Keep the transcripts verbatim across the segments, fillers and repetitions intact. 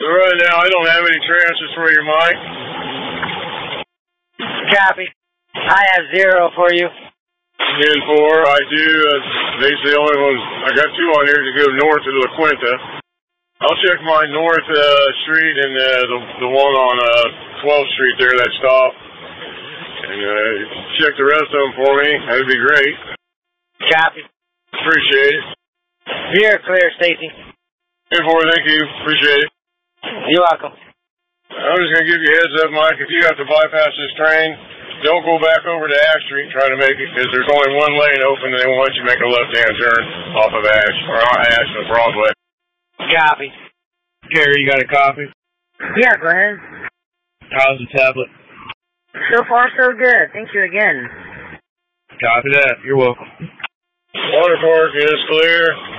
Right now, I don't have any transfers for you, Mike. Copy. I have zero for you. ten four, I do. Uh, these are the only ones. I got two on here to go north of La Quinta. I'll check my north uh, street and uh, the the one on uh, twelfth Street there, that stop. And uh, check the rest of them for me. That'd be great. Copy. Appreciate it. You're clear, Stacy. ten four, thank you. Appreciate it. You're welcome. I'm just going to give you a heads up, Mike. If you have to bypass this train, don't go back over to Ash Street and try to make it, because there's only one lane open and they want you to make a left-hand turn off of Ash, or Ash and Broadway. Copy. Gary, you got a copy? Yeah, go ahead. How's the tablet? So far, so good. Thank you again. Copy that. You're welcome. Water Park is clear.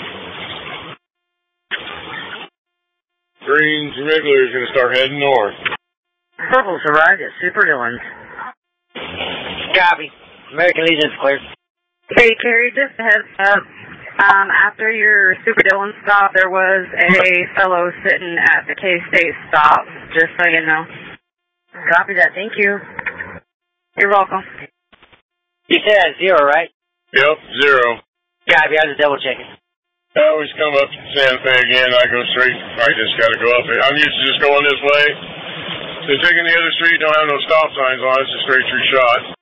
Green Wriggler is going to start heading north. Purple's arrived at Super Dillon's. Copy. American Legion's clear. Hey, Carrie, just a heads up. Um, after your Super Dillon stop, there was a fellow sitting at the K-State stop, just so you know. Copy that. Thank you. You're welcome. You said that's zero, right? Yep, zero. Copy. I was double checking. I always come up to Santa Fe again. I go straight. I just got to go up it. I'm used to just going this way. So taking the other street, don't have no stop signs on. It's a straight through shot.